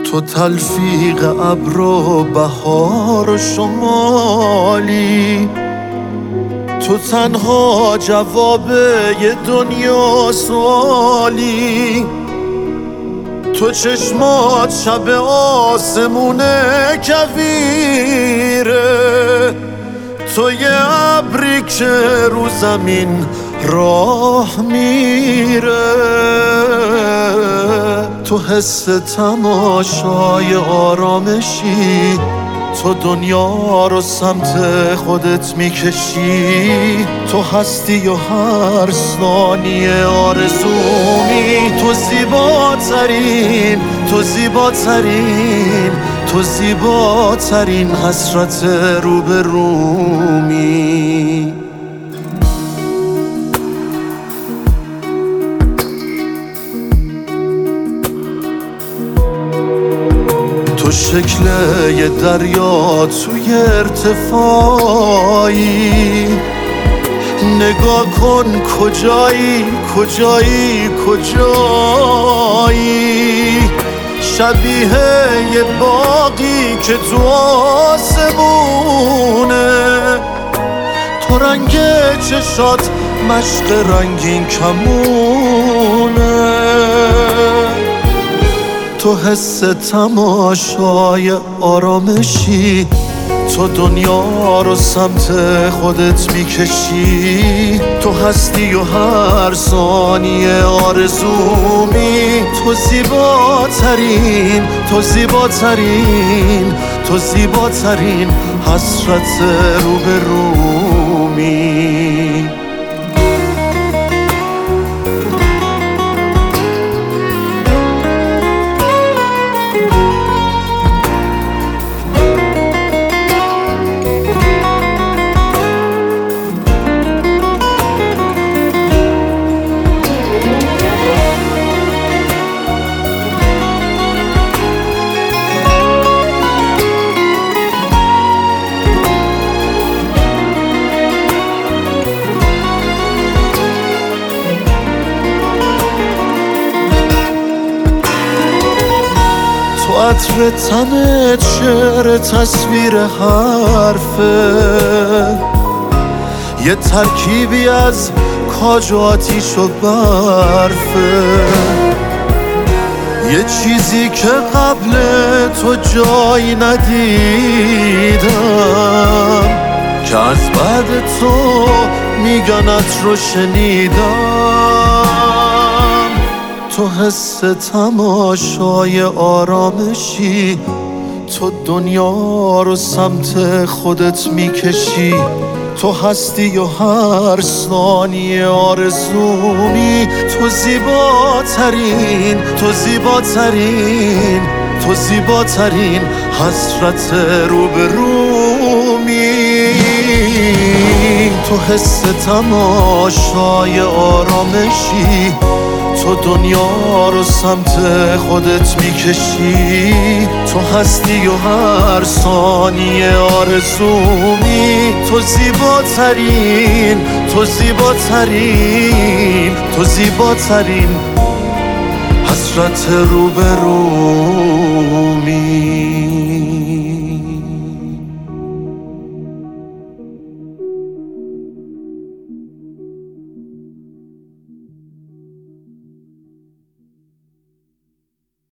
تو تلفیق ابر و بهار و شمالی، تو تنها جواب یه دنیا سوالی، تو چشمات شب آسمون کویره، تو یه ابری که رو زمین راه میره، تو حس تماشای آرامشی، تو دنیا رو سمت خودت میکشی، تو هستی و هر ثانیه آرزومی، تو زیباترین، تو زیباترین، تو زیباترین حسرت روبرومی. تو شکل یه دریا توی ارتفاعی، نگاه کن کجایی کجایی کجایی، شبیه یه باغی که تو آسمونه، تو رنگ چشات مشق رنگین کمونه، تو حس تماشای آرامشی، تو دنیا رو سمت خودت میکشی، تو هستی و هر ثانیه آرزومی، تو زیباترین، تو زیباترین، تو زیباترین حسرت روبرومی. تو عطر تنت شعر تصویر حرفه، یه ترکیبی از کاج و آتیش و برفه، یه چیزی که قبل تو جایی ندیدم، که از بعد تو میگنت رو شنیدم، تو حس تماشای آرامشی، تو دنیا رو سمت خودت میکشی، تو هستی و هر ثانیه آرزومی، تو زیباترین، تو زیباترین، تو زیباترین حسرت روبرومی، تو حس تماشای آرامشی، تو دنیا رو سمت خودت میکشی، تو هستی و هر ثانیه آرزومی، تو زیباترین، تو زیباترین، تو زیباترین حسرت روبرومی.